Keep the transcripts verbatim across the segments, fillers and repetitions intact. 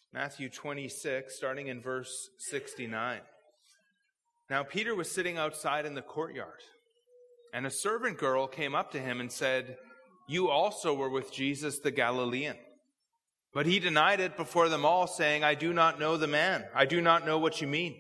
Matthew twenty-six, starting in verse sixty-nine. Now Peter was sitting outside in the courtyard, and a servant girl came up to him and said, "You also were with Jesus the Galilean." But he denied it before them all, saying, "I do not know the man. I do not know what you mean."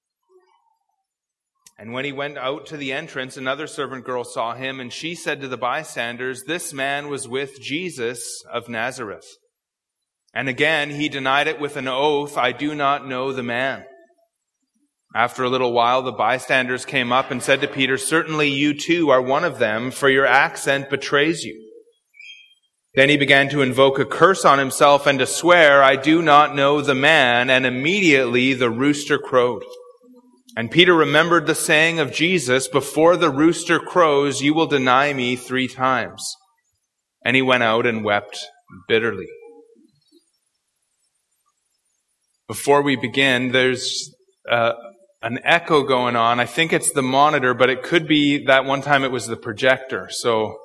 And when he went out to the entrance, another servant girl saw him, and she said to the bystanders, "This man was with Jesus of Nazareth." And again he denied it with an oath, "I do not know the man." After a little while, the bystanders came up and said to Peter, "Certainly you too are one of them, for your accent betrays you." Then he began to invoke a curse on himself and to swear, "I do not know the man." And immediately the rooster crowed. And Peter remembered the saying of Jesus, "Before the rooster crows, you will deny me three times." And he went out and wept bitterly. Before we begin, there's uh, an echo going on. I think it's the monitor, but it could be that one time it was the projector. So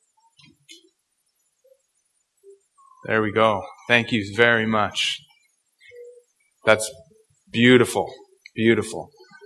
there we go. Thank you very much. That's beautiful. Beautiful.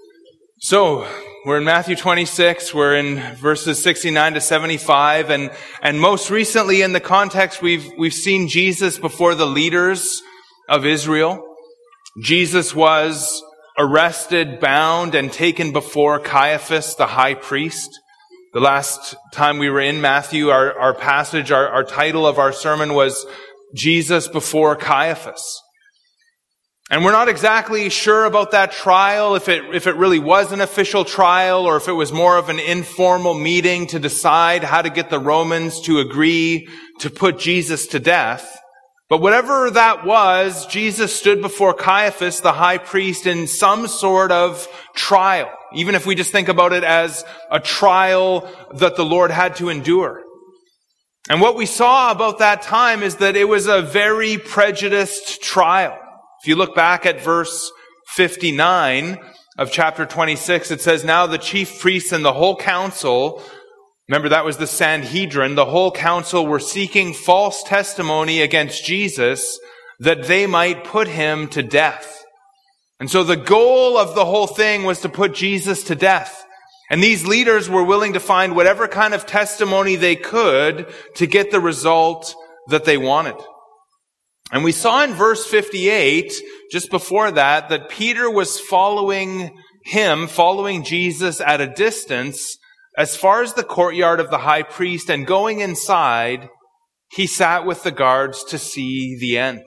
So we're in Matthew twenty-six. We're in verses sixty-nine to seventy-five. And, and most recently in the context, we've, we've seen Jesus before the leaders of Israel. Jesus was arrested, bound, and taken before Caiaphas, the high priest. The last time we were in Matthew, our, our passage, our, our title of our sermon was Jesus before Caiaphas. And we're not exactly sure about that trial, if it, if it really was an official trial, or if it was more of an informal meeting to decide how to get the Romans to agree to put Jesus to death. But whatever that was, Jesus stood before Caiaphas, the high priest, in some sort of trial, even if we just think about it as a trial that the Lord had to endure. And what we saw about that time is that it was a very prejudiced trial. If you look back at verse fifty-nine of chapter twenty-six, it says, "Now the chief priests and the whole council," remember, that was the Sanhedrin. The whole council were seeking false testimony against Jesus that they might put him to death. And so the goal of the whole thing was to put Jesus to death. And these leaders were willing to find whatever kind of testimony they could to get the result that they wanted. And we saw in verse fifty-eight, just before that, that Peter was following him, following Jesus at a distance, as far as the courtyard of the high priest, and going inside, he sat with the guards to see the end.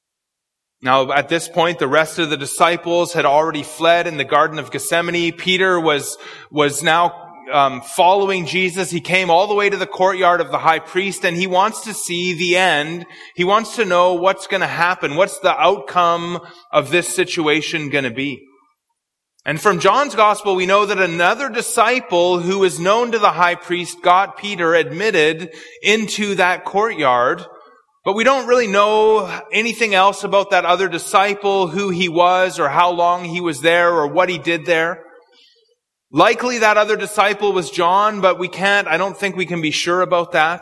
Now, at this point, the rest of the disciples had already fled in the Garden of Gethsemane. Peter was, was now um, following Jesus. He came all the way to the courtyard of the high priest, and he wants to see the end. He wants to know what's going to happen. What's the outcome of this situation going to be? And from John's gospel, we know that another disciple who is known to the high priest got Peter admitted into that courtyard. But we don't really know anything else about that other disciple, who he was or how long he was there or what he did there. Likely that other disciple was John, but we can't, I don't think we can be sure about that.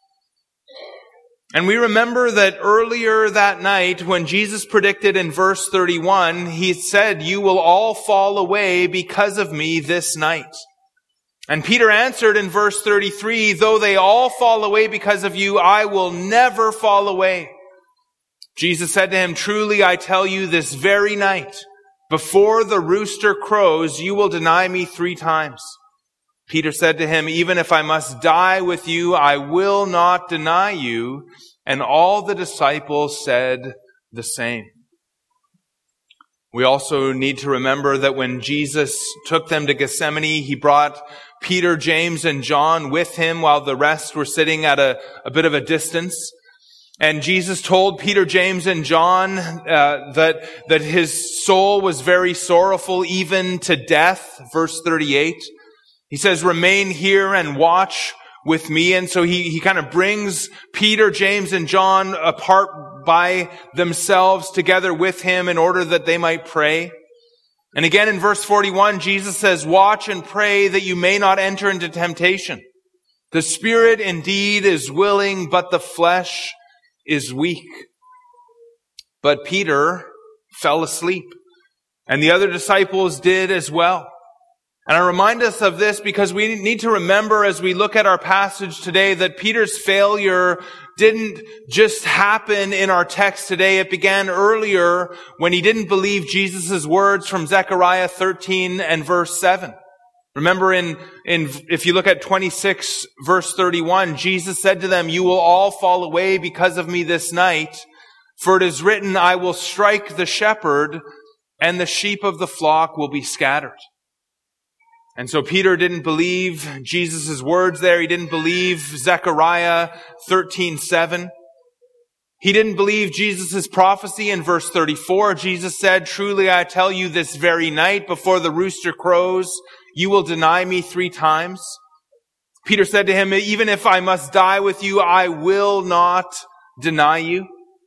And we remember that earlier that night, when Jesus predicted in verse thirty-one, he said, "You will all fall away because of me this night." And Peter answered in verse thirty-three, "Though they all fall away because of you, I will never fall away." Jesus said to him, "Truly I tell you, this very night, before the rooster crows, you will deny me three times." Peter said to him, "Even if I must die with you, I will not deny you." And all the disciples said the same. We also need to remember that when Jesus took them to Gethsemane, he brought Peter, James, and John with him while the rest were sitting at a, a bit of a distance. And Jesus told Peter, James, and John uh, that, that his soul was very sorrowful, even to death. Verse thirty-eight. He says, "Remain here and watch with me." And so he, he kind of brings Peter, James, and John apart by themselves together with him in order that they might pray. And again in verse forty-one, Jesus says, "Watch and pray that you may not enter into temptation. The spirit indeed is willing, but the flesh is weak." But Peter fell asleep, and the other disciples did as well. And I remind us of this because we need to remember as we look at our passage today that Peter's failure didn't just happen in our text today. It began earlier when he didn't believe Jesus' words from Zechariah thirteen and verse seven. Remember in, in, if you look at twenty-six verse thirty-one, Jesus said to them, "You will all fall away because of me this night, for it is written, I will strike the shepherd, and the sheep of the flock will be scattered." And so Peter didn't believe Jesus' words there. He didn't believe Zechariah thirteen seven. He didn't believe Jesus' prophecy in verse thirty-four. Jesus said, "Truly I tell you, this very night before the rooster crows, you will deny me three times." Peter said to him, "Even if I must die with you, I will not deny you."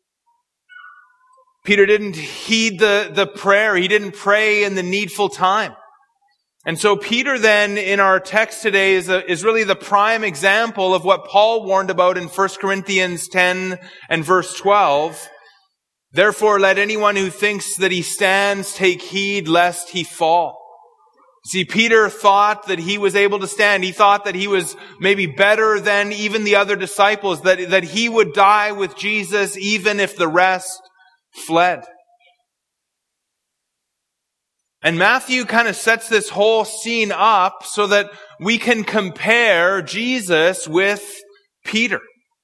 Peter didn't heed the, the prayer. He didn't pray in the needful time. And so Peter then in our text today is, a, is really the prime example of what Paul warned about in First Corinthians ten and verse twelve. "Therefore let anyone who thinks that he stands take heed lest he fall." See, Peter thought that he was able to stand. He thought that he was maybe better than even the other disciples, that, that he would die with Jesus even if the rest fled. And Matthew kind of sets this whole scene up so that we can compare Jesus with Peter.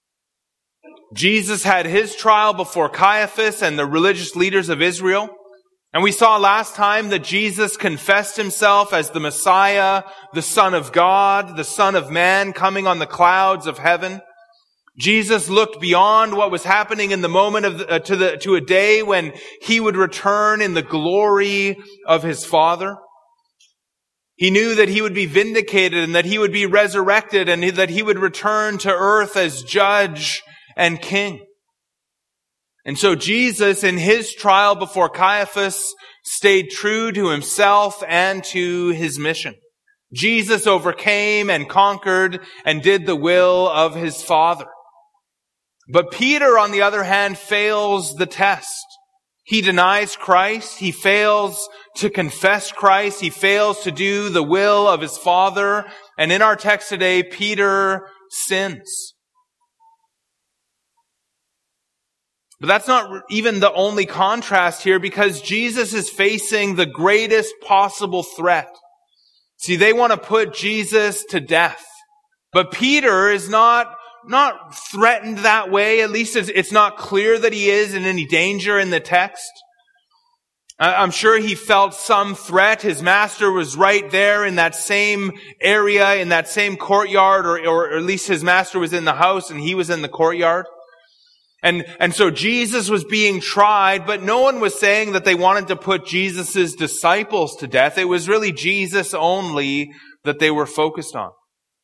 Jesus had his trial before Caiaphas and the religious leaders of Israel. And we saw last time that Jesus confessed himself as the Messiah, the Son of God, the Son of Man coming on the clouds of heaven. Jesus looked beyond what was happening in the moment of the, uh, to the to a day when he would return in the glory of his Father. He knew that he would be vindicated and that he would be resurrected and that he would return to earth as judge and king. And so Jesus, in his trial before Caiaphas, stayed true to himself and to his mission. Jesus overcame and conquered and did the will of his Father. But Peter, on the other hand, fails the test. He denies Christ. He fails to confess Christ. He fails to do the will of his Father. And in our text today, Peter sins. But that's not even the only contrast here, because Jesus is facing the greatest possible threat. See, they want to put Jesus to death. But Peter is not Not threatened that way. At least it's, it's not clear that he is in any danger in the text. I'm sure he felt some threat. His master was right there in that same area, in that same courtyard, or, or at least his master was in the house and he was in the courtyard. And, and so Jesus was being tried, but no one was saying that they wanted to put Jesus' disciples to death. It was really Jesus only that they were focused on.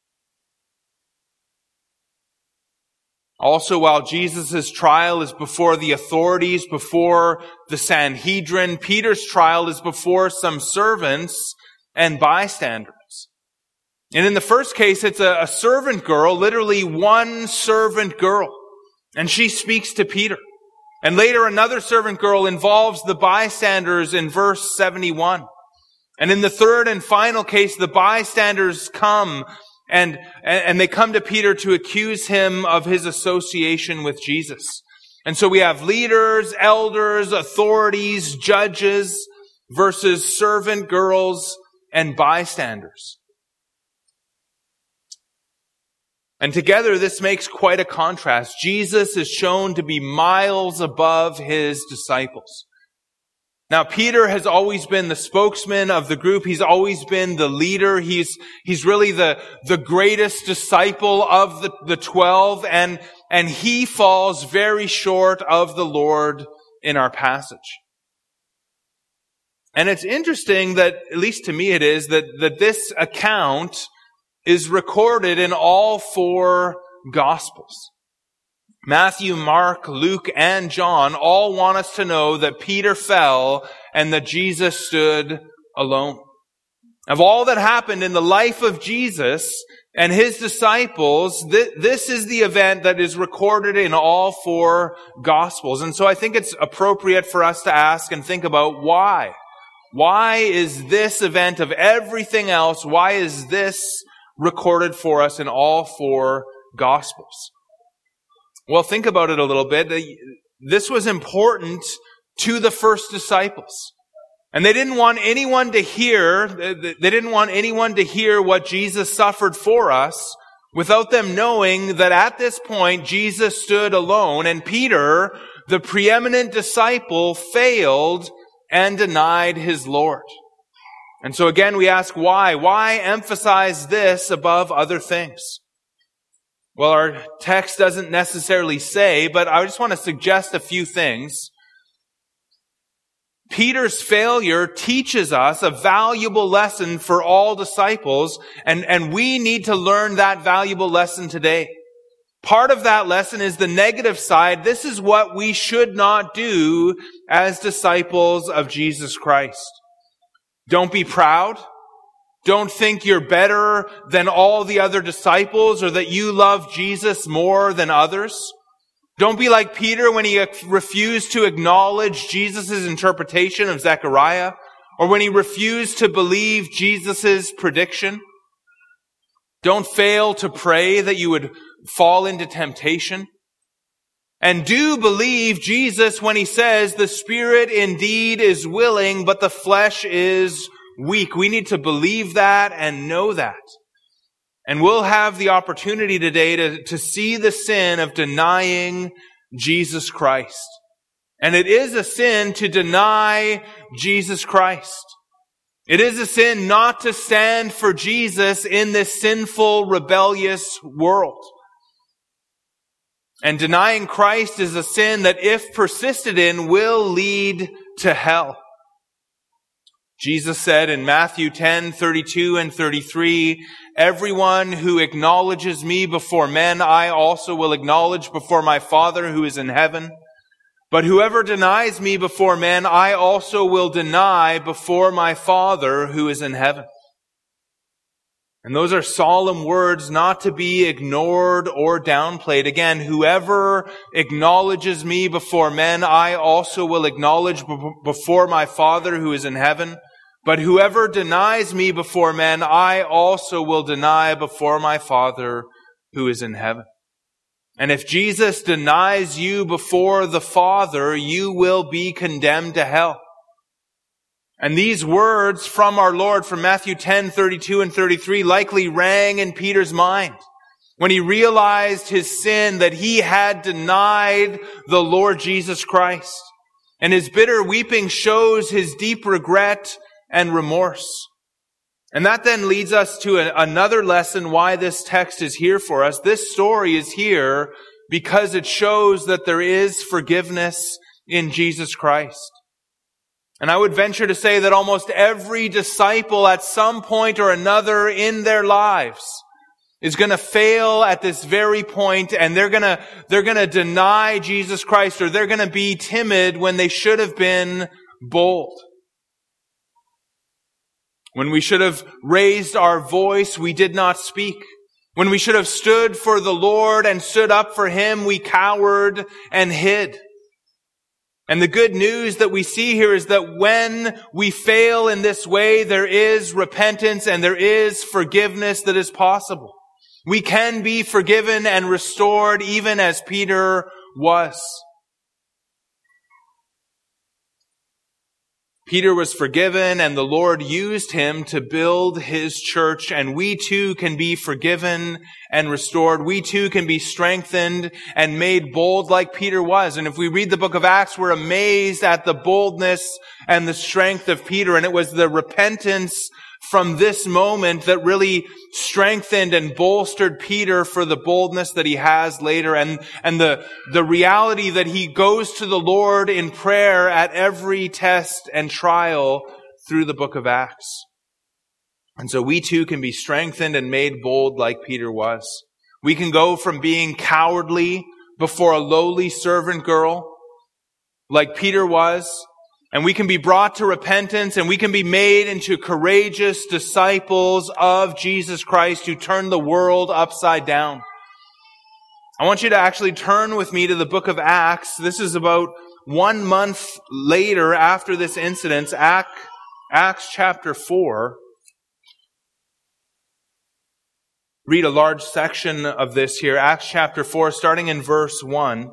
Also, while Jesus' trial is before the authorities, before the Sanhedrin, Peter's trial is before some servants and bystanders. And in the first case, it's a, a servant girl, literally one servant girl. And she speaks to Peter. And later, another servant girl involves the bystanders in verse seventy-one. And in the third and final case, the bystanders come And, and they come to Peter to accuse him of his association with Jesus. And so we have leaders, elders, authorities, judges versus servant girls and bystanders. And together this makes quite a contrast. Jesus is shown to be miles above his disciples. Now, Peter has always been the spokesman of the group. He's always been the leader. He's, he's really the, the greatest disciple of the, the twelve. And, and he falls very short of the Lord in our passage. And it's interesting that, at least to me it is, that, that this account is recorded in all four Gospels. Matthew, Mark, Luke, and John all want us to know that Peter fell and that Jesus stood alone. Of all that happened in the life of Jesus, and his disciples, th- this is the event that is recorded in all four Gospels. And so I think it's appropriate for us to ask and think about why. Why is this event of everything else, why is this recorded for us in all four Gospels? Well, think about it a little bit. This was important to the first disciples. And they didn't want anyone to hear, they didn't want anyone to hear what Jesus suffered for us without them knowing that at this point Jesus stood alone and Peter, the preeminent disciple, failed and denied his Lord. And so again we ask why? Why emphasize this above other things? Well, our text doesn't necessarily say, but I just want to suggest a few things. Peter's failure teaches us a valuable lesson for all disciples, and, and we need to learn that valuable lesson today. Part of that lesson is the negative side. This is what we should not do as disciples of Jesus Christ. Don't be proud. Don't think you're better than all the other disciples or that you love Jesus more than others. Don't be like Peter when he refused to acknowledge Jesus' interpretation of Zechariah, or when he refused to believe Jesus' prediction. Don't fail to pray that you would fall into temptation. And do believe Jesus when he says, the spirit indeed is willing, but the flesh is weak. We need to believe that and know that. And we'll have the opportunity today to, to see the sin of denying Jesus Christ. And it is a sin to deny Jesus Christ. It is a sin not to stand for Jesus in this sinful, rebellious world. And denying Christ is a sin that, if persisted in, will lead to hell. Jesus said in Matthew ten, thirty-two and thirty-three, everyone who acknowledges me before men, I also will acknowledge before my Father who is in heaven. But whoever denies me before men, I also will deny before my Father who is in heaven. And those are solemn words not to be ignored or downplayed. Again, whoever acknowledges me before men, I also will acknowledge before my Father who is in heaven. But whoever denies me before men, I also will deny before my Father who is in heaven. And if Jesus denies you before the Father, you will be condemned to hell. And these words from our Lord from Matthew ten, thirty-two and thirty-three likely rang in Peter's mind when he realized his sin, that he had denied the Lord Jesus Christ. And his bitter weeping shows his deep regret and remorse. And that then leads us to a, another lesson why this text is here for us. This story is here because it shows that there is forgiveness in Jesus Christ. And I would venture to say that almost every disciple at some point or another in their lives is going to fail at this very point, and they're going to, they're going to deny Jesus Christ, or they're going to be timid when they should have been bold. When we should have raised our voice, we did not speak. When we should have stood for the Lord and stood up for Him, we cowered and hid. And the good news that we see here is that when we fail in this way, there is repentance and there is forgiveness that is possible. We can be forgiven and restored even as Peter was. Peter was forgiven and the Lord used him to build His church, and we too can be forgiven and restored. We too can be strengthened and made bold like Peter was. And if we read the book of Acts, we're amazed at the boldness and the strength of Peter. And it was the repentance from this moment that really strengthened and bolstered Peter for the boldness that he has later, and, and the, the reality that he goes to the Lord in prayer at every test and trial through the book of Acts. And so we too can be strengthened and made bold like Peter was. We can go from being cowardly before a lowly servant girl like Peter was, And we can be brought to repentance, and we can be made into courageous disciples of Jesus Christ who turn the world upside down. I want you to actually turn with me to the book of Acts. This is about one month later after this incident, Acts chapter four. Read a large section of this here, Acts chapter four, starting in verse one.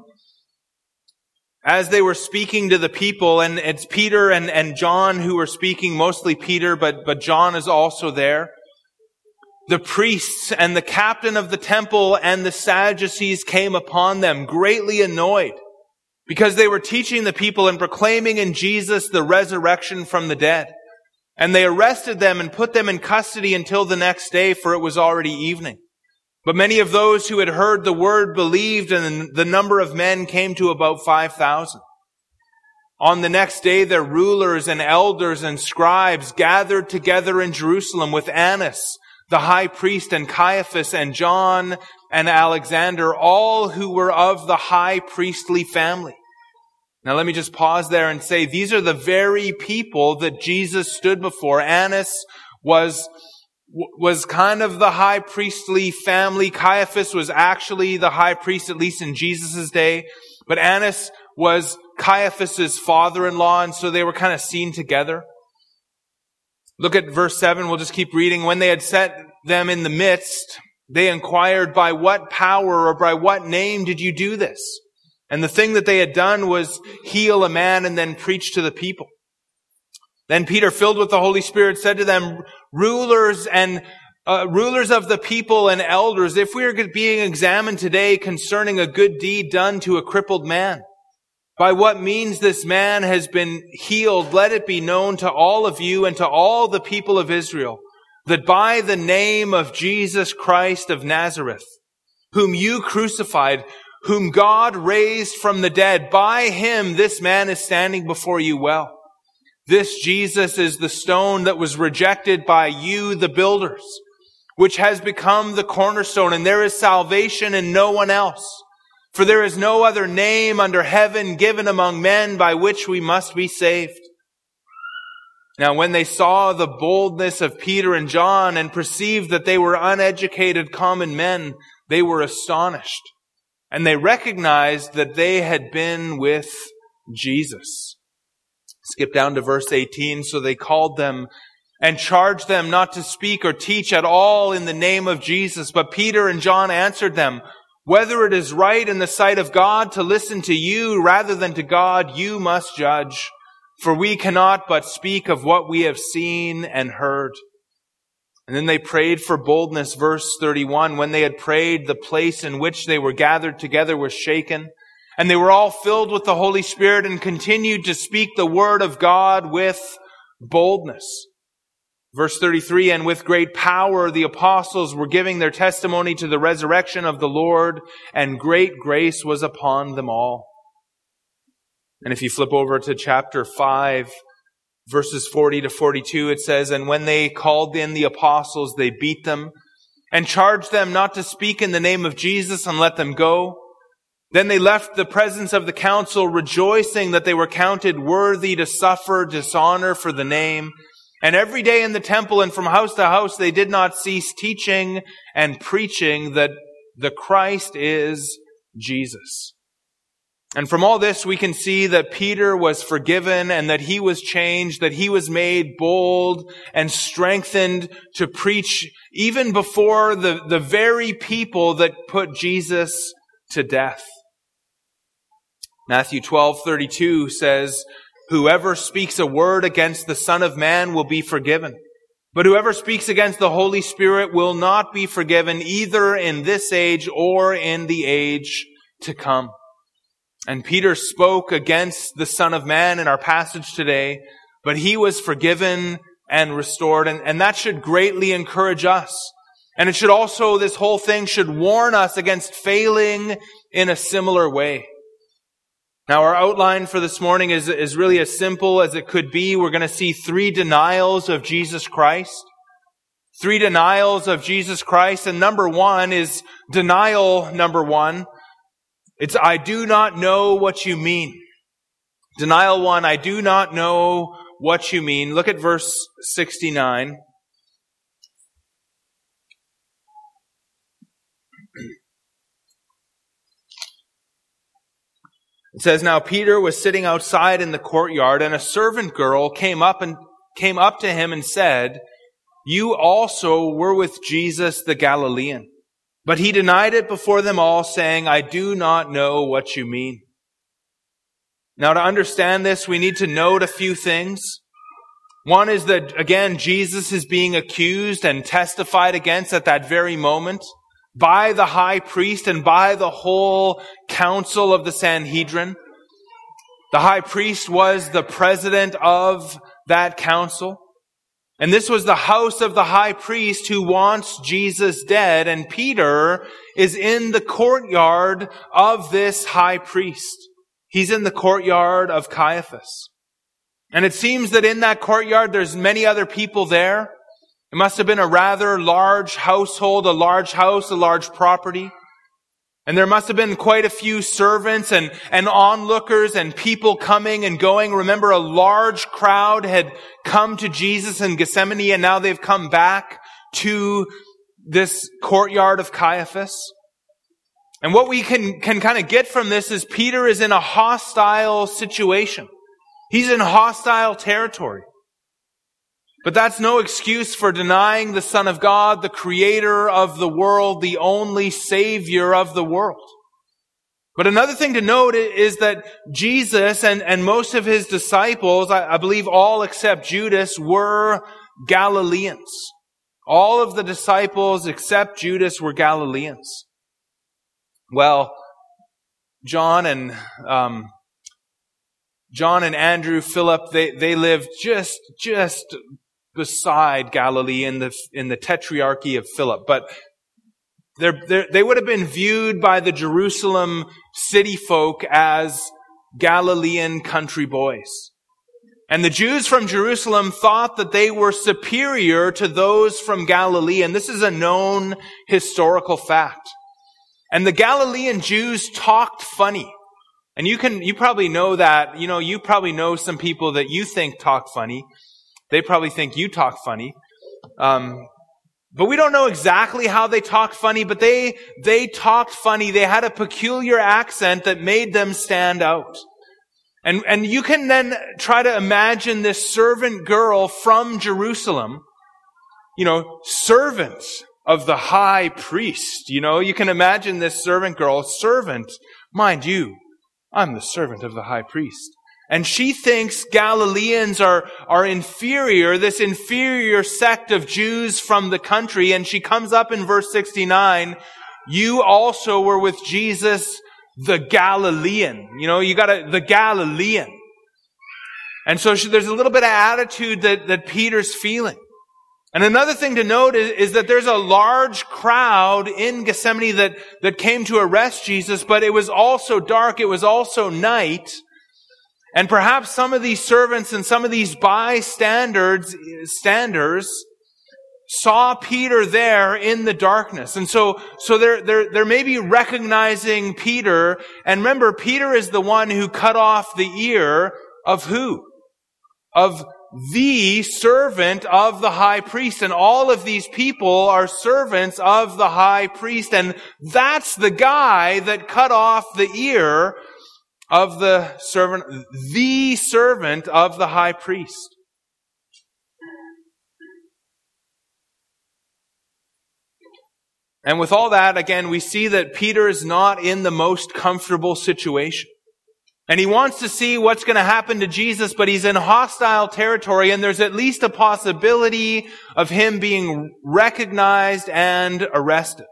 As they were speaking to the people, and it's Peter and, and John who were speaking, mostly Peter, but, but John is also there. The priests and the captain of the temple and the Sadducees came upon them, greatly annoyed, because they were teaching the people and proclaiming in Jesus the resurrection from the dead. And they arrested them and put them in custody until the next day, for it was already evening. But many of those who had heard the word believed, and the number of men came to about five thousand. On the next day, their rulers and elders and scribes gathered together in Jerusalem with Annas, the high priest, and Caiaphas, and John, and Alexander, all who were of the high priestly family. Now let me just pause there and say, these are the very people that Jesus stood before. Annas was was kind of the high priestly family. Caiaphas was actually the high priest, at least in Jesus' day. But Annas was Caiaphas' father-in-law, and so they were kind of seen together. Look at verse seven. We'll just keep reading. When they had set them in the midst, they inquired, by what power or by what name did you do this? And the thing that they had done was heal a man and then preach to the people. Then Peter, filled with the Holy Spirit, said to them, rulers and uh, rulers of the people and elders, if we are being examined today concerning a good deed done to a crippled man, by what means this man has been healed, let it be known to all of you and to all the people of Israel, that by the name of Jesus Christ of Nazareth, whom you crucified, whom God raised from the dead, by him this man is standing before you well. This Jesus is the stone that was rejected by you, the builders, which has become the cornerstone, and there is salvation in no one else. For there is no other name under heaven given among men by which we must be saved. Now when they saw the boldness of Peter and John and perceived that they were uneducated common men, they were astonished. And they recognized that they had been with Jesus. Skip down to verse eighteen. So they called them and charged them not to speak or teach at all in the name of Jesus. But Peter and John answered them, whether it is right in the sight of God to listen to you rather than to God, you must judge. For we cannot but speak of what we have seen and heard. And then they prayed for boldness. Verse thirty-one, when they had prayed, the place in which they were gathered together was shaken. And they were all filled with the Holy Spirit and continued to speak the word of God with boldness. Verse thirty-three, and with great power the apostles were giving their testimony to the resurrection of the Lord, and great grace was upon them all. And if you flip over to chapter five, verses forty to forty-two, it says, and when they called in the apostles, they beat them and charged them not to speak in the name of Jesus and let them go. Then they left the presence of the council, rejoicing that they were counted worthy to suffer dishonor for the name. And every day in the temple and from house to house, they did not cease teaching and preaching that the Christ is Jesus. And from all this, we can see that Peter was forgiven and that he was changed, that he was made bold and strengthened to preach even before the, the very people that put Jesus to death. Matthew twelve thirty-two says, whoever speaks a word against the Son of Man will be forgiven. But whoever speaks against the Holy Spirit will not be forgiven either in this age or in the age to come. And Peter spoke against the Son of Man in our passage today, but he was forgiven and restored. And, and that should greatly encourage us. And it should also, this whole thing should warn us against failing in a similar way. Now, our outline for this morning is, is really as simple as it could be. We're going to see three denials of Jesus Christ. Three denials of Jesus Christ. And number one is denial number one. It's, I do not know what you mean. Denial one, I do not know what you mean. Look at verse sixty-nine. It says, now Peter was sitting outside in the courtyard, and a servant girl came up and came up to him and said, you also were with Jesus the Galilean. But he denied it before them all, saying, I do not know what you mean. Now, to understand this, we need to note a few things. One is that, again, Jesus is being accused and testified against at that very moment by the high priest and by the whole council of the Sanhedrin. The high priest was the president of that council. And this was the house of the high priest who wants Jesus dead. And Peter is in the courtyard of this high priest. He's in the courtyard of Caiaphas. And it seems that in that courtyard there's many other people there. It must have been a rather large household, a large house, a large property. And there must have been quite a few servants and, and onlookers and people coming and going. Remember, a large crowd had come to Jesus in Gethsemane, and now they've come back to this courtyard of Caiaphas. And what we can, can kind of get from this is Peter is in a hostile situation. He's in hostile territory. But that's no excuse for denying the Son of God, the creator of the world, the only Savior of the world. But another thing to note is that Jesus and, and most of his disciples, I, I believe all except Judas, were Galileans. All of the disciples except Judas were Galileans. Well, John and um, John and Andrew, Philip, they, they lived just, just beside Galilee in the, in the tetrarchy of Philip. But they're, they're, they would have been viewed by the Jerusalem city folk as Galilean country boys. And the Jews from Jerusalem thought that they were superior to those from Galilee. And this is a known historical fact. And the Galilean Jews talked funny. And you can, you probably know that, you know, you probably know some people that you think talk funny. They probably think you talk funny. Um, but we don't know exactly how they talked funny, but they, they talked funny. They had a peculiar accent that made them stand out. And, and you can then try to imagine this servant girl from Jerusalem, you know, servant of the high priest. You know, you can imagine this servant girl, servant, mind you, I'm the servant of the high priest. And she thinks Galileans are, are inferior, this inferior sect of Jews from the country. And she comes up in verse sixty-nine, you also were with Jesus, the Galilean. You know, you got to, the Galilean. And so she, there's a little bit of attitude that, that Peter's feeling. And another thing to note is, is that there's a large crowd in Gethsemane that, that came to arrest Jesus, but it was also dark, it was also night. And perhaps some of these servants and some of these bystanders standers saw Peter there in the darkness. And so, so they're, they're, they're maybe recognizing Peter. And remember, Peter is the one who cut off the ear of who? Of the servant of the high priest. And all of these people are servants of the high priest. And that's the guy that cut off the ear of the servant, the servant of the high priest. And with all that, again, we see that Peter is not in the most comfortable situation. And he wants to see what's going to happen to Jesus, but he's in hostile territory, and there's at least a possibility of him being recognized and arrested.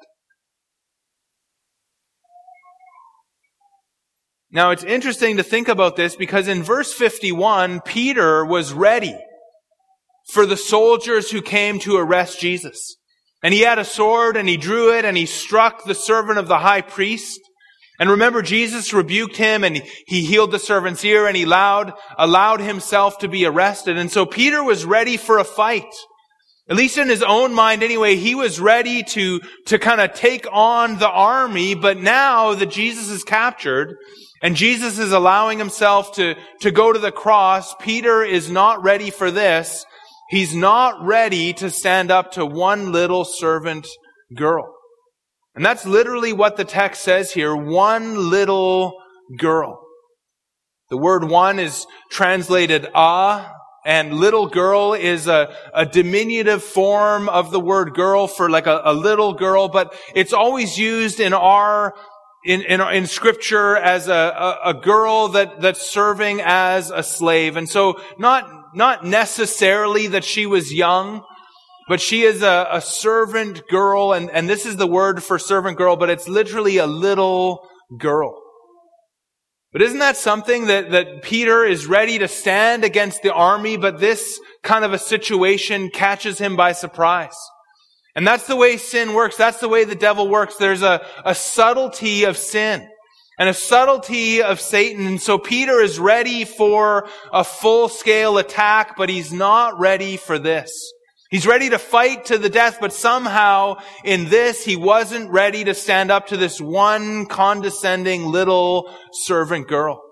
Now, it's interesting to think about this because in verse fifty-one, Peter was ready for the soldiers who came to arrest Jesus. And he had a sword and he drew it and he struck the servant of the high priest. And remember, Jesus rebuked him and he healed the servant's ear and he allowed, allowed himself to be arrested. And so Peter was ready for a fight. At least in his own mind anyway, he was ready to, to kind of take on the army. But now that Jesus is captured And Jesus is allowing himself to, to go to the cross. Peter is not ready for this. He's not ready to stand up to one little servant girl. And that's literally what the text says here. One little girl. The word one is translated a, and little girl is a, a diminutive form of the word girl for like a, a little girl, but it's always used in our, in, in, in scripture as a, a, a girl that, that's serving as a slave. And so not, not necessarily that she was young, but she is a, a servant girl, and, and this is the word for servant girl, but it's literally a little girl. But isn't that something that, that Peter is ready to stand against the army, but this kind of a situation catches him by surprise? And that's the way sin works. That's the way the devil works. There's a, a subtlety of sin and a subtlety of Satan. And so Peter is ready for a full-scale attack, but he's not ready for this. He's ready to fight to the death, but somehow in this, he wasn't ready to stand up to this one condescending little servant girl.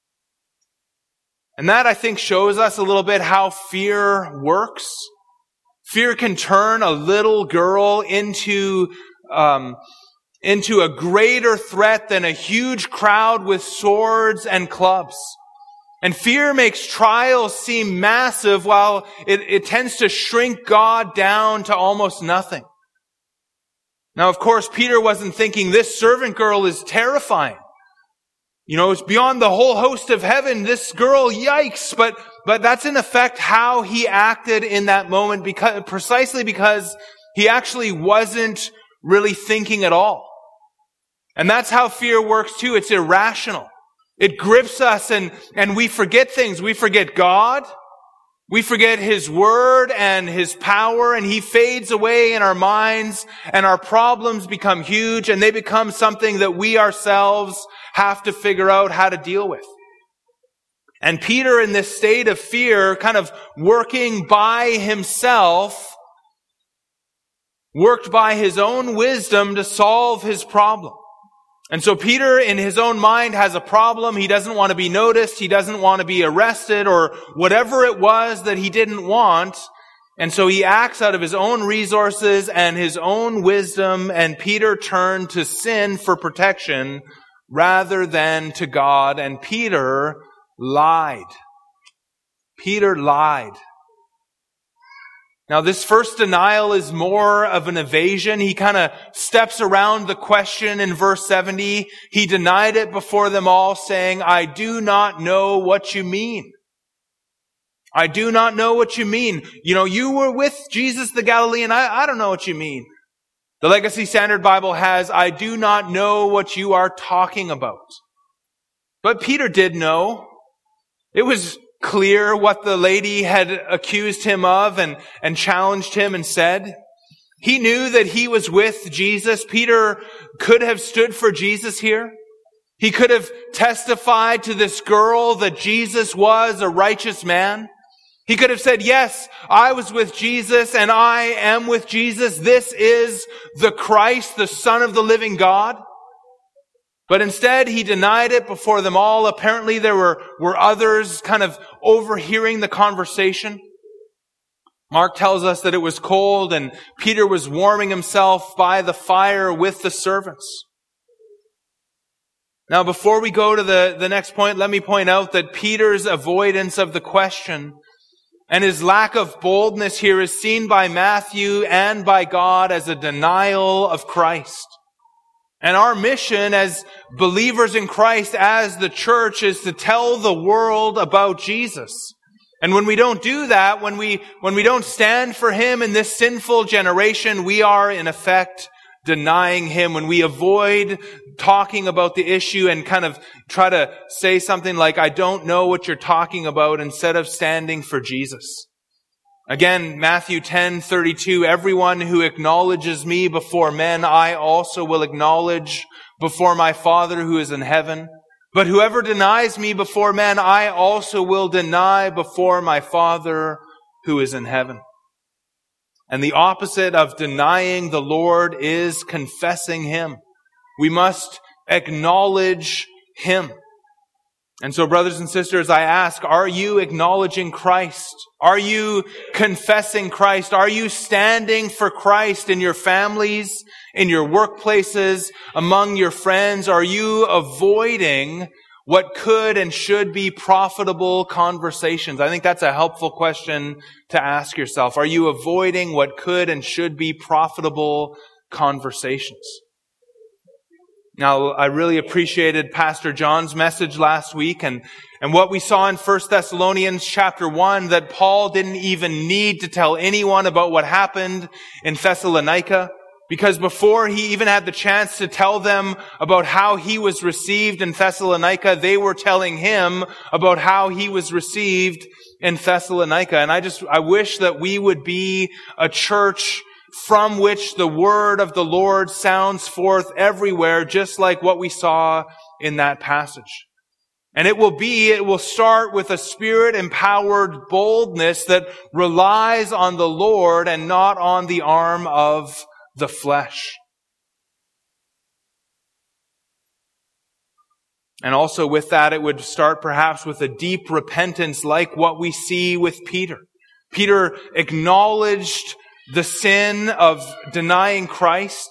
And that, I think, shows us a little bit how fear works. Fear can turn a little girl into, um, into a greater threat than a huge crowd with swords and clubs. And fear makes trials seem massive while it, it tends to shrink God down to almost nothing. Now, of course, Peter wasn't thinking this servant girl is terrifying. You know, it's beyond the whole host of heaven. This girl, yikes. But, but that's in effect how he acted in that moment, because, precisely because he actually wasn't really thinking at all. And that's how fear works too. It's irrational. It grips us and, and we forget things. We forget God. We forget His Word and His power, and He fades away in our minds, and our problems become huge, and they become something that we ourselves have to figure out how to deal with. And Peter, in this state of fear, kind of working by himself, worked by his own wisdom to solve his problem. And so Peter, in his own mind, has a problem. He doesn't want to be noticed. He doesn't want to be arrested or whatever it was that he didn't want. And so he acts out of his own resources and his own wisdom. And Peter turned to sin for protection rather than to God. And Peter lied. Peter lied. Now, this first denial is more of an evasion. He kind of steps around the question in verse seventy. He denied it before them all, saying, I do not know what you mean. I do not know what you mean. You know, you were with Jesus the Galilean. I, I don't know what you mean. The Legacy Standard Bible has, I do not know what you are talking about. But Peter did know. It was clear what the lady had accused him of and, and challenged him and said. He knew that he was with Jesus. Peter could have stood for Jesus here. He could have testified to this girl that Jesus was a righteous man. He could have said, yes, I was with Jesus and I am with Jesus. This is the Christ, the Son of the living God. But instead, he denied it before them all. Apparently, there were, were others kind of overhearing the conversation. Mark tells us that it was cold and Peter was warming himself by the fire with the servants. Now, before we go to the, the next point, let me point out that Peter's avoidance of the question and his lack of boldness here is seen by Matthew and by God as a denial of Christ. And our mission as believers in Christ, as the church, is to tell the world about Jesus. And when we don't do that, when we, when we don't stand for Him in this sinful generation, we are in effect denying Him. When we avoid talking about the issue and kind of try to say something like, I don't know what you're talking about, instead of standing for Jesus. Again, Matthew ten thirty-two, everyone who acknowledges me before men, I also will acknowledge before my Father who is in heaven. But whoever denies me before men, I also will deny before my Father who is in heaven. And the opposite of denying the Lord is confessing Him. We must acknowledge Him. And so, brothers and sisters, I ask, are you acknowledging Christ? Are you confessing Christ? Are you standing for Christ in your families, in your workplaces, among your friends? Are you avoiding what could and should be profitable conversations? I think that's a helpful question to ask yourself. Are you avoiding what could and should be profitable conversations? Now, I really appreciated Pastor John's message last week and, and what we saw in First Thessalonians chapter one, that Paul didn't even need to tell anyone about what happened in Thessalonica, because before he even had the chance to tell them about how he was received in Thessalonica, they were telling him about how he was received in Thessalonica. And I just, I wish that we would be a church from which the word of the Lord sounds forth everywhere, just like what we saw in that passage. And it will be, it will start with a Spirit-empowered boldness that relies on the Lord and not on the arm of the flesh. And also with that, it would start perhaps with a deep repentance like what we see with Peter. Peter acknowledged the sin of denying Christ,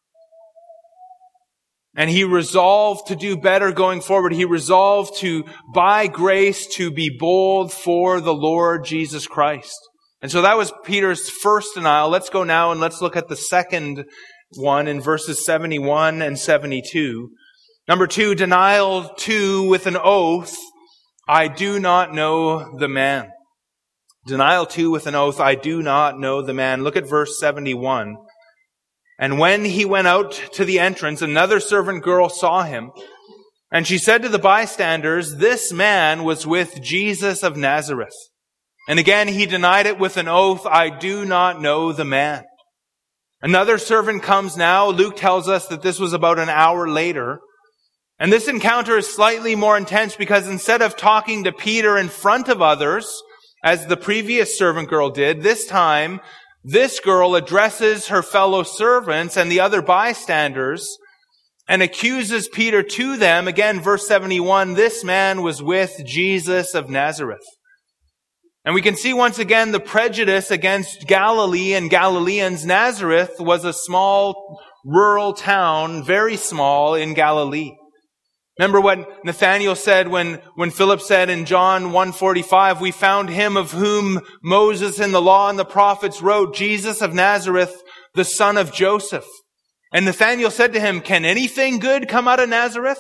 and he resolved to do better going forward. He resolved to, by grace, to be bold for the Lord Jesus Christ. And so that was Peter's first denial. Let's go now and let's look at the second one in verses seventy-one and seventy-two. Number two, denial two with an oath, I do not know the man. Denial two with an oath, I do not know the man. Look at verse seventy-one. And when he went out to the entrance, another servant girl saw him. And she said to the bystanders, this man was with Jesus of Nazareth. And again he denied it with an oath, I do not know the man. Another servant comes now. Luke tells us that this was about an hour later. And this encounter is slightly more intense because instead of talking to Peter in front of others, as the previous servant girl did, this time, this girl addresses her fellow servants and the other bystanders and accuses Peter to them. Again, verse seventy-one, this man was with Jesus of Nazareth. And we can see once again the prejudice against Galilee and Galileans. Nazareth was a small rural town, very small in Galilee. Remember what Nathanael said when, when Philip said in John one forty-five, we found him of whom Moses in the law and the prophets wrote, Jesus of Nazareth, the son of Joseph. And Nathanael said to him, can anything good come out of Nazareth?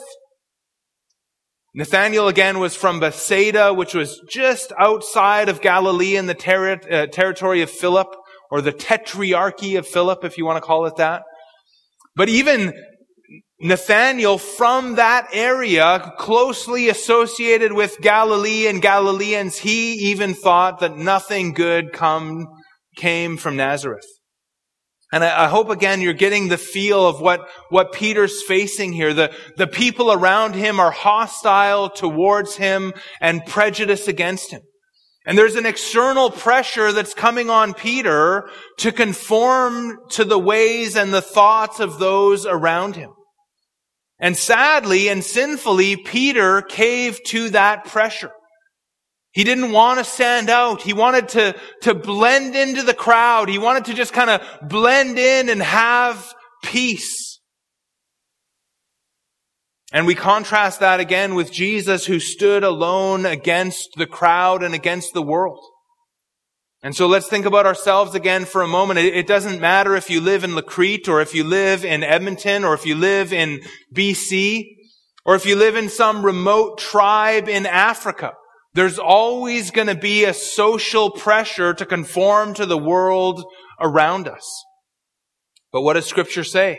Nathanael again was from Bethsaida, which was just outside of Galilee in the ter- uh, territory of Philip, or the tetrarchy of Philip, if you want to call it that. But even Nathanael, from that area, closely associated with Galilee and Galileans, he even thought that nothing good come, came from Nazareth. And I, I hope again you're getting the feel of what, what Peter's facing here. The, the people around him are hostile towards him and prejudiced against him. And there's an external pressure that's coming on Peter to conform to the ways and the thoughts of those around him. And sadly and sinfully, Peter caved to that pressure. He didn't want to stand out. He wanted to, to blend into the crowd. He wanted to just kind of blend in and have peace. And we contrast that again with Jesus, who stood alone against the crowd and against the world. And so let's think about ourselves again for a moment. It doesn't matter if you live in Lacrete or if you live in Edmonton or if you live in B C or if you live in some remote tribe in Africa. There's always going to be a social pressure to conform to the world around us. But what does Scripture say?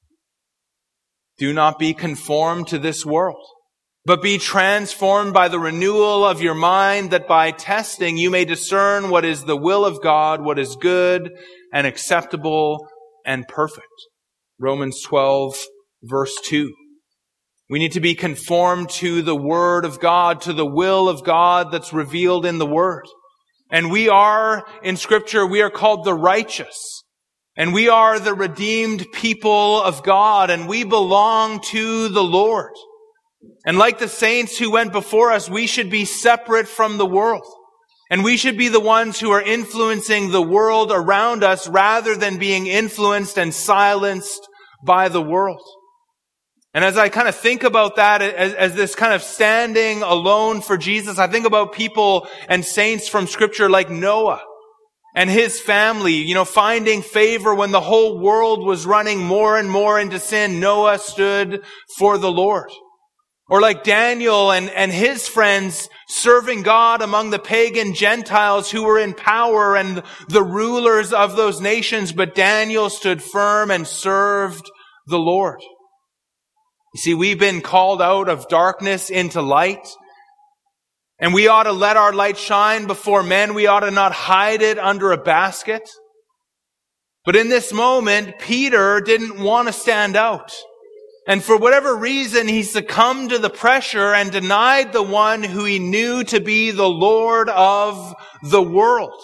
Do not be conformed to this world, but be transformed by the renewal of your mind, that by testing you may discern what is the will of God, what is good and acceptable and perfect. Romans twelve, verse two. We need to be conformed to the Word of God, to the will of God that's revealed in the Word. And we are, in Scripture, we are called the righteous. And we are the redeemed people of God, and we belong to the Lord. And like the saints who went before us, we should be separate from the world. And we should be the ones who are influencing the world around us rather than being influenced and silenced by the world. And as I kind of think about that, as, as this kind of standing alone for Jesus, I think about people and saints from Scripture like Noah and his family, you know, finding favor when the whole world was running more and more into sin. Noah stood for the Lord. Or like Daniel and, and his friends serving God among the pagan Gentiles who were in power and the rulers of those nations, but Daniel stood firm and served the Lord. You see, we've been called out of darkness into light, and we ought to let our light shine before men. We ought to not hide it under a basket. But in this moment, Peter didn't want to stand out. And for whatever reason, he succumbed to the pressure and denied the one who he knew to be the Lord of the world.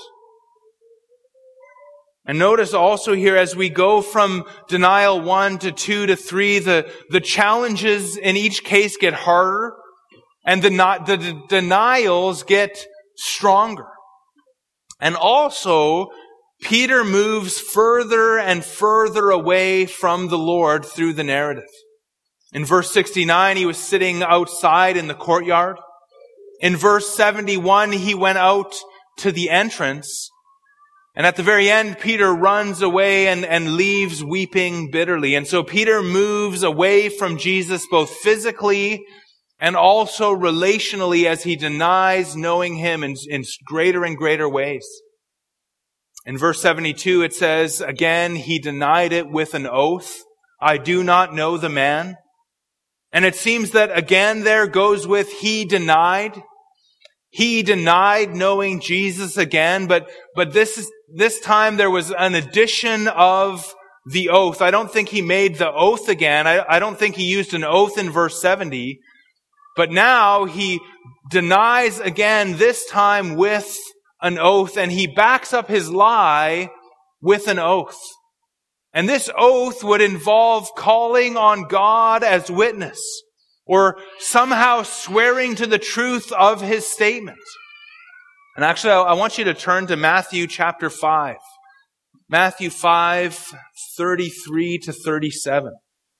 And notice also here, as we go from denial one to two to three, the, the challenges in each case get harder and the, the, the denials get stronger. And also, Peter moves further and further away from the Lord through the narrative. In verse sixty-nine, he was sitting outside in the courtyard. In verse seventy-one, he went out to the entrance. And at the very end, Peter runs away and, and leaves weeping bitterly. And so Peter moves away from Jesus both physically and also relationally as he denies knowing him in, in greater and greater ways. In verse seventy-two, it says, again, he denied it with an oath. I do not know the man. And it seems that again there goes with he denied. He denied knowing Jesus again, but, but this is, this time there was an addition of the oath. I don't think he made the oath again. I, I don't think he used an oath in verse seventy. But now he denies again, this time with an oath, and he backs up his lie with an oath. And this oath would involve calling on God as witness, or somehow swearing to the truth of his statement. And actually, I want you to turn to Matthew chapter five. Matthew five, thirty-three to thirty-seven.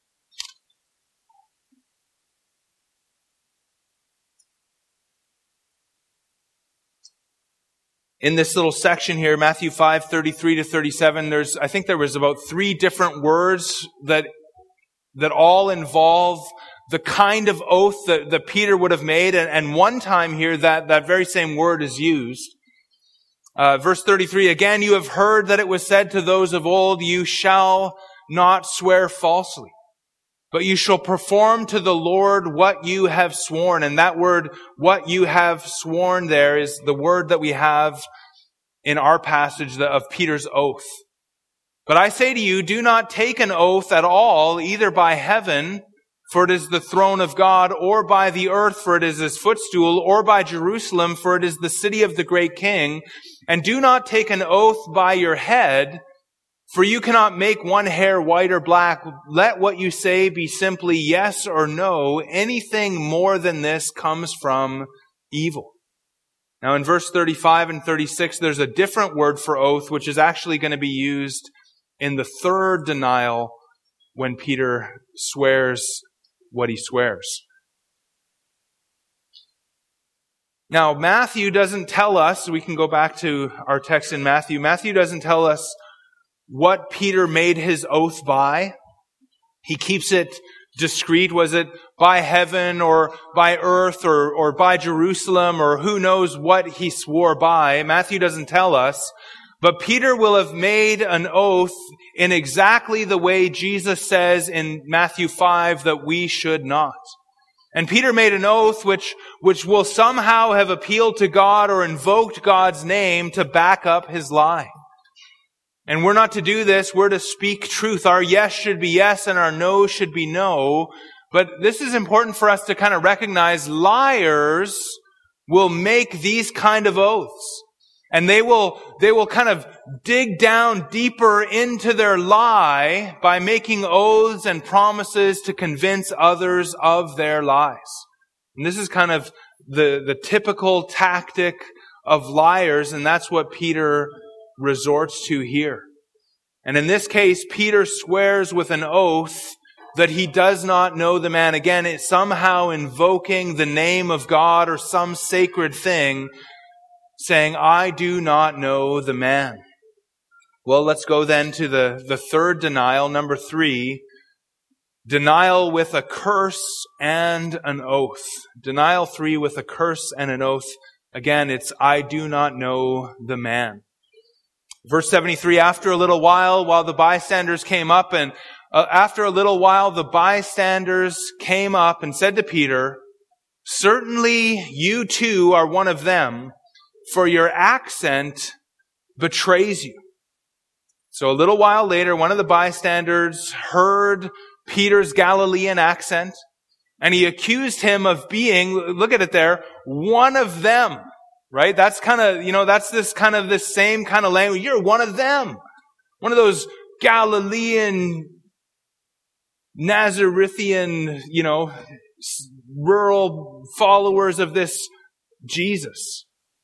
In this little section here, Matthew five, thirty-three to thirty-seven, there's, I think there was about three different words that, that all involve the kind of oath that, that Peter would have made. And, and one time here, that, that very same word is used. Uh, verse thirty-three, again, you have heard that it was said to those of old, you shall not swear falsely, but you shall perform to the Lord what you have sworn. And that word, what you have sworn there, is the word that we have in our passage of Peter's oath. But I say to you, do not take an oath at all, either by heaven, for it is the throne of God, or by the earth, for it is his footstool, or by Jerusalem, for it is the city of the great king. And do not take an oath by your head, for you cannot make one hair white or black. Let what you say be simply yes or no. Anything more than this comes from evil. Now in verse thirty-five and thirty-six, there's a different word for oath, which is actually going to be used in the third denial when Peter swears what he swears. Now Matthew doesn't tell us, we can go back to our text in Matthew. Matthew doesn't tell us what Peter made his oath by. He keeps it discreet. Was it by heaven or by earth or, or by Jerusalem, or who knows what he swore by? Matthew doesn't tell us. But Peter will have made an oath in exactly the way Jesus says in Matthew five that we should not. And Peter made an oath which, which will somehow have appealed to God or invoked God's name to back up his lie. And we're not to do this. We're to speak truth. Our yes should be yes and our no should be no. But this is important for us to kind of recognize. Liars will make these kind of oaths. And they will, they will kind of dig down deeper into their lie by making oaths and promises to convince others of their lies. And this is kind of the, the typical tactic of liars, and that's what Peter resorts to here. And in this case, Peter swears with an oath that he does not know the man. Again, it's somehow invoking the name of God or some sacred thing, saying, I do not know the man. Well, let's go then to the, the third denial, number three. Denial with a curse and an oath. Denial three with a curse and an oath. Again, it's, I do not know the man. Verse seventy-three, after a little while, while the bystanders came up, and uh, after a little while, the bystanders came up and said to Peter, certainly you too are one of them, for your accent betrays you. So a little while later, one of the bystanders heard Peter's Galilean accent, and he accused him of being, look at it there, one of them. Right? That's kind of, you know, that's this kind of this same kind of language. You're one of them. One of those Galilean, Nazarethian, you know, rural followers of this Jesus.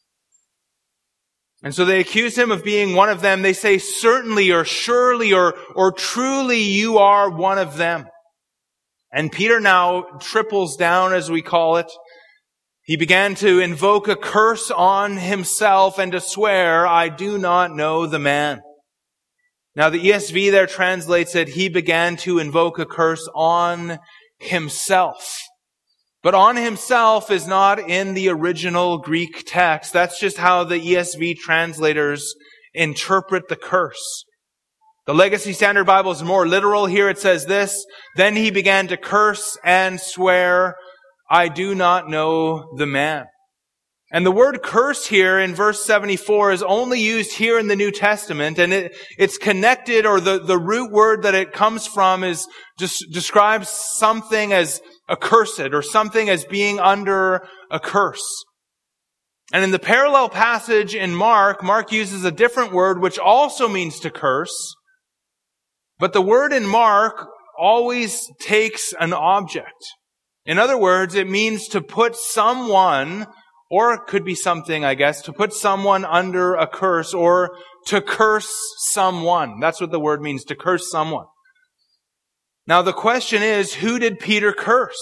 And so they accuse him of being one of them. They say, certainly or surely or, or truly you are one of them. And Peter now triples down, as we call it. He began to invoke a curse on himself and to swear, I do not know the man. Now the E S V there translates it, he began to invoke a curse on himself. But on himself is not in the original Greek text. That's just how the E S V translators interpret the curse. The Legacy Standard Bible is more literal. Here it says this, then he began to curse and swear, I do not know the man. And the word curse here in verse seventy-four is only used here in the New Testament, and it, it's connected, or the, the root word that it comes from is just describes something as accursed or something as being under a curse. And in the parallel passage in Mark, Mark uses a different word which also means to curse. But the word in Mark always takes an object. In other words, it means to put someone, or it could be something, I guess, to put someone under a curse or to curse someone. That's what the word means, to curse someone. Now the question is, who did Peter curse?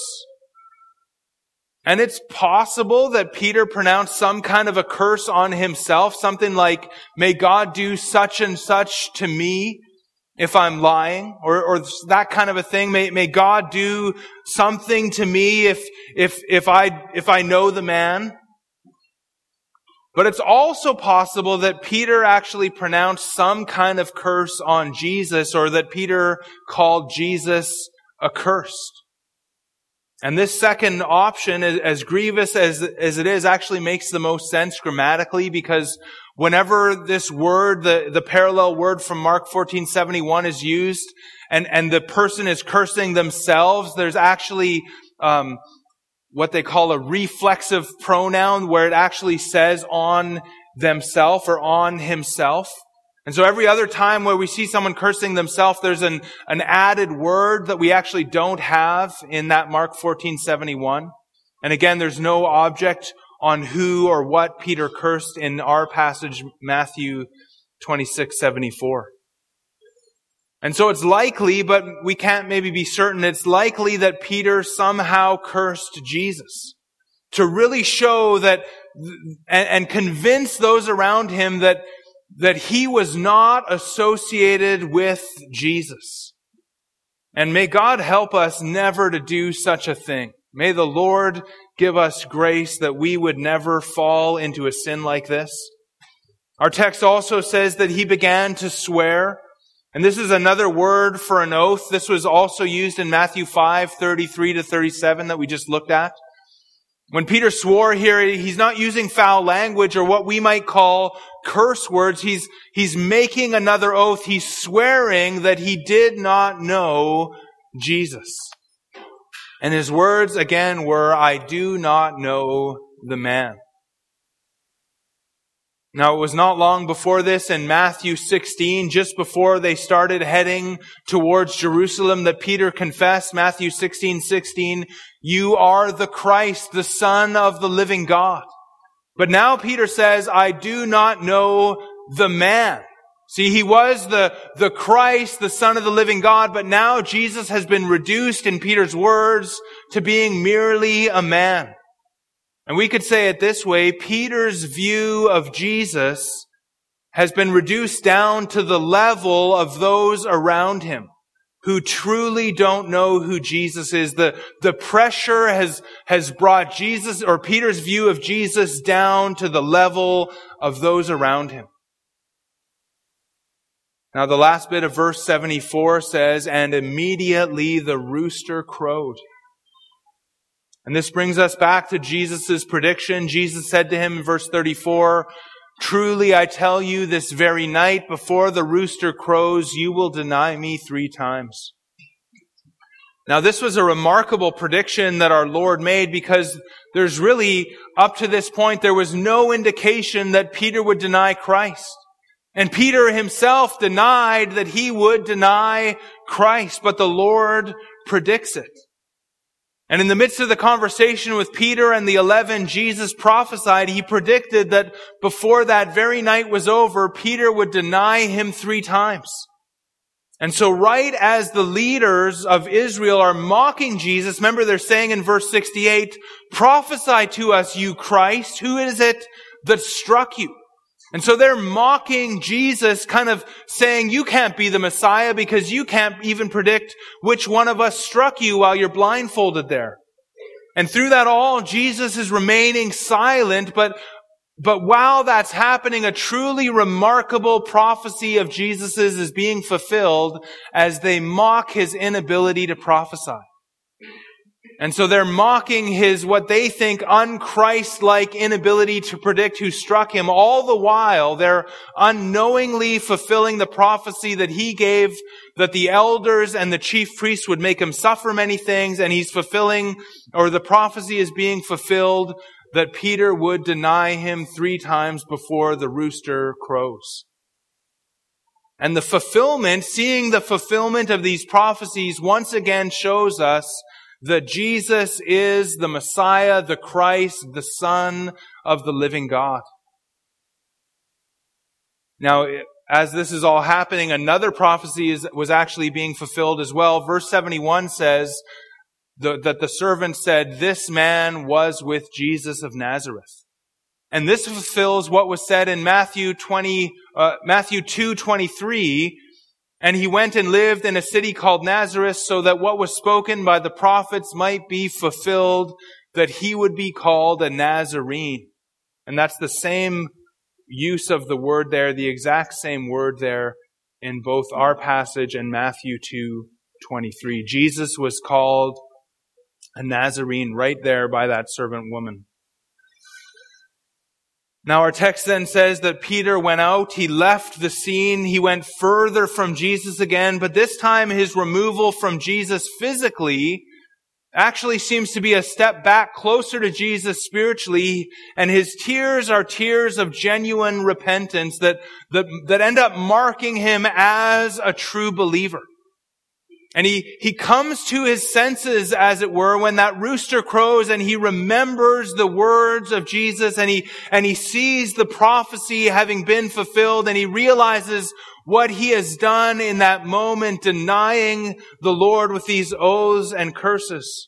And it's possible that Peter pronounced some kind of a curse on himself, something like, may God do such and such to me if I'm lying, or, or that kind of a thing. May, may God do something to me if, if, if I, if I know the man. But it's also possible that Peter actually pronounced some kind of curse on Jesus, or that Peter called Jesus accursed. And this second option, as grievous as, as it is, actually makes the most sense grammatically, because whenever this word, the, the parallel word from Mark fourteen seventy-one is used, and, and the person is cursing themselves, there's actually um, what they call a reflexive pronoun, where it actually says on themself or on himself. And so every other time where we see someone cursing themselves, there's an, an added word that we actually don't have in that Mark fourteen seventy-one. And again, there's no object on who or what Peter cursed in our passage, Matthew twenty-six seventy-four. And so it's likely, but we can't maybe be certain, it's likely that Peter somehow cursed Jesus to really show that and, and convince those around him that that he was not associated with Jesus. And may God help us never to do such a thing. May the Lord give us grace that we would never fall into a sin like this. Our text also says that he began to swear. And this is another word for an oath. This was also used in Matthew five, thirty-three to thirty-seven that we just looked at. When Peter swore here, he's not using foul language or what we might call curse words. He's, he's making another oath. He's swearing that he did not know Jesus. And his words again were, I do not know the man. Now, it was not long before this in Matthew sixteen, just before they started heading towards Jerusalem, that Peter confessed, Matthew sixteen sixteen, "You are the Christ, the Son of the living God." But now Peter says, "I do not know the man." See, he was the, the Christ, the Son of the living God, but now Jesus has been reduced, in Peter's words, to being merely a man. And we could say it this way: Peter's view of Jesus has been reduced down to the level of those around him who truly don't know who Jesus is. The, the pressure has, has brought Jesus, or Peter's view of Jesus, down to the level of those around him. Now, the last bit of verse seventy-four says, "And immediately the rooster crowed." And this brings us back to Jesus' prediction. Jesus said to him in verse thirty-four, "Truly I tell you, this very night before the rooster crows, you will deny me three times." Now, this was a remarkable prediction that our Lord made, because there's really, up to this point, there was no indication that Peter would deny Christ. And Peter himself denied that he would deny Christ, but the Lord predicts it. And in the midst of the conversation with Peter and the eleven, Jesus prophesied, he predicted that before that very night was over, Peter would deny him three times. And so right as the leaders of Israel are mocking Jesus, remember they're saying in verse sixty-eight, "Prophesy to us, you Christ, who is it that struck you?" And so they're mocking Jesus, kind of saying, "You can't be the Messiah because you can't even predict which one of us struck you while you're blindfolded there." And through that all, Jesus is remaining silent, but, but while that's happening, a truly remarkable prophecy of Jesus's is being fulfilled as they mock his inability to prophesy. And so they're mocking his, what they think, un-Christ-like inability to predict who struck him. All the while, they're unknowingly fulfilling the prophecy that he gave, that the elders and the chief priests would make him suffer many things. And he's fulfilling, or the prophecy is being fulfilled, that Peter would deny him three times before the rooster crows. And the fulfillment, seeing the fulfillment of these prophecies, once again shows us that Jesus is the Messiah, the Christ, the Son of the living God. Now, as this is all happening, another prophecy is, was actually being fulfilled as well. Verse seventy-one says the, that the servant said, "This man was with Jesus of Nazareth." And this fulfills what was said in Matthew twenty, uh, Matthew two twenty-three. "And he went and lived in a city called Nazareth, so that what was spoken by the prophets might be fulfilled, that he would be called a Nazarene." And that's the same use of the word there, the exact same word there in both our passage and Matthew two twenty-three. Jesus was called a Nazarene right there by that servant woman. Now our text then says that Peter went out, he left the scene, he went further from Jesus again, but this time his removal from Jesus physically actually seems to be a step back closer to Jesus spiritually, and his tears are tears of genuine repentance that, that, that end up marking him as a true believer. And he, he comes to his senses, as it were, when that rooster crows, and he remembers the words of Jesus, and he, and he sees the prophecy having been fulfilled, and he realizes what he has done in that moment, denying the Lord with these oaths and curses.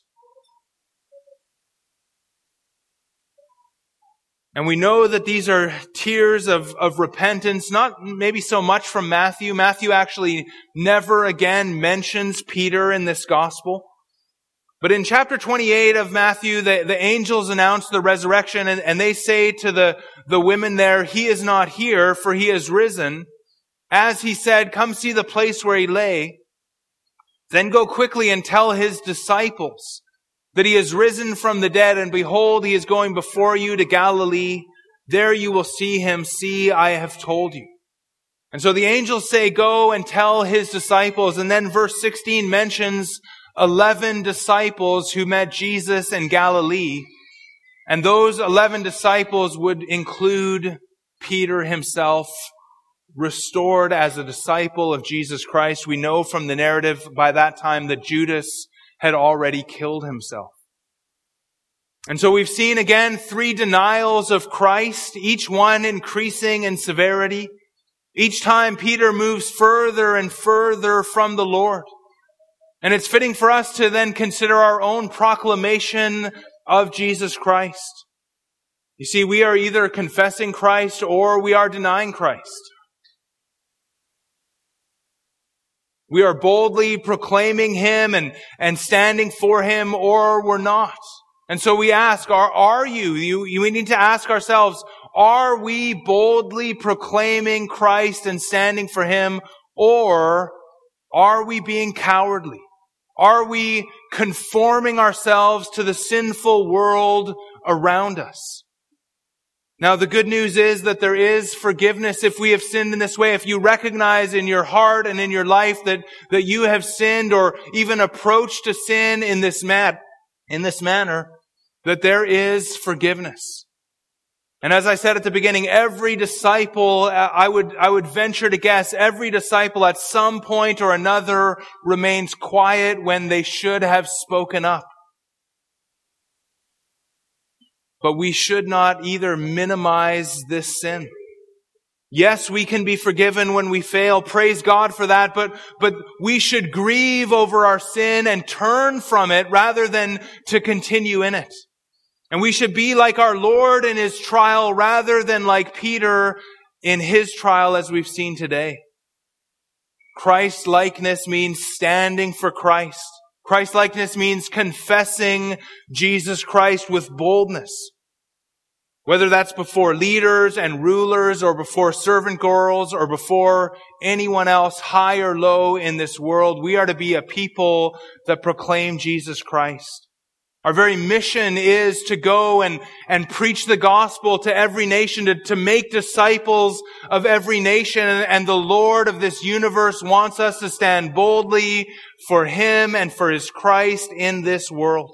And we know that these are tears of, of repentance, not maybe so much from Matthew. Matthew actually never again mentions Peter in this gospel. But in chapter twenty-eight of Matthew, the, the angels announce the resurrection, and, and they say to the, the women there, "He is not here, for he is risen. As he said, come see the place where he lay. Then go quickly and tell his disciples that he is risen from the dead, and behold, he is going before you to Galilee. There you will see him. See, I have told you." And so the angels say, "Go and tell his disciples." And then verse sixteen mentions eleven disciples who met Jesus in Galilee. And those eleven disciples would include Peter himself restored as a disciple of Jesus Christ. We know from the narrative by that time that Judas had already killed himself. And so we've seen again three denials of Christ, each one increasing in severity. Each time Peter moves further and further from the Lord. And it's fitting for us to then consider our own proclamation of Jesus Christ. You see, we are either confessing Christ or we are denying Christ. We are boldly proclaiming Him and, and standing for Him, or we're not. And so we ask, are, are you, you, you, we need to ask ourselves, are we boldly proclaiming Christ and standing for Him, or are we being cowardly? Are we conforming ourselves to the sinful world around us? Now, the good news is that there is forgiveness if we have sinned in this way. If you recognize in your heart and in your life that, that you have sinned or even approached to sin in this mat, in this manner, that there is forgiveness. And as I said at the beginning, every disciple, I would, I would venture to guess, every disciple at some point or another remains quiet when they should have spoken up. But we should not either minimize this sin. Yes, we can be forgiven when we fail. Praise God for that. But, but we should grieve over our sin and turn from it rather than to continue in it. And we should be like our Lord in His trial rather than like Peter in his trial, as we've seen today. Christ-likeness means standing for Christ. Christ-likeness means confessing Jesus Christ with boldness. Whether that's before leaders and rulers or before servant girls or before anyone else, high or low in this world, we are to be a people that proclaim Jesus Christ. Our very mission is to go and, and preach the gospel to every nation, to, to make disciples of every nation. And the Lord of this universe wants us to stand boldly for Him and for His Christ in this world.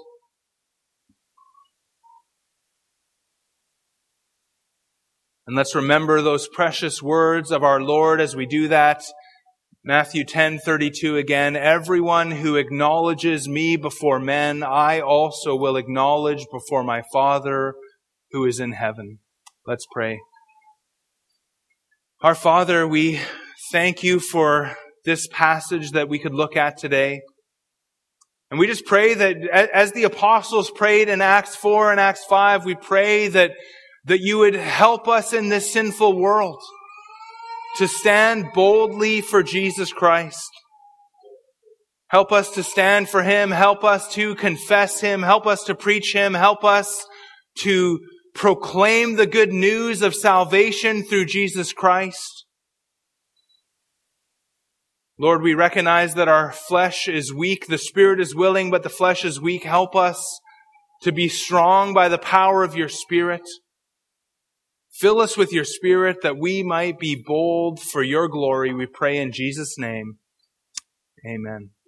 And let's remember those precious words of our Lord as we do that. Matthew ten thirty-two again, everyone who acknowledges me before men, I also will acknowledge before my Father who is in heaven. Let's pray. Our Father, we thank You for this passage that we could look at today. And we just pray that as the apostles prayed in Acts four and Acts five, we pray that that You would help us in this sinful world to stand boldly for Jesus Christ. Help us to stand for Him. Help us to confess Him. Help us to preach Him. Help us to proclaim the good news of salvation through Jesus Christ. Lord, we recognize that our flesh is weak. The Spirit is willing, but the flesh is weak. Help us to be strong by the power of Your Spirit. Fill us with Your Spirit that we might be bold for Your glory. We pray in Jesus' name. Amen.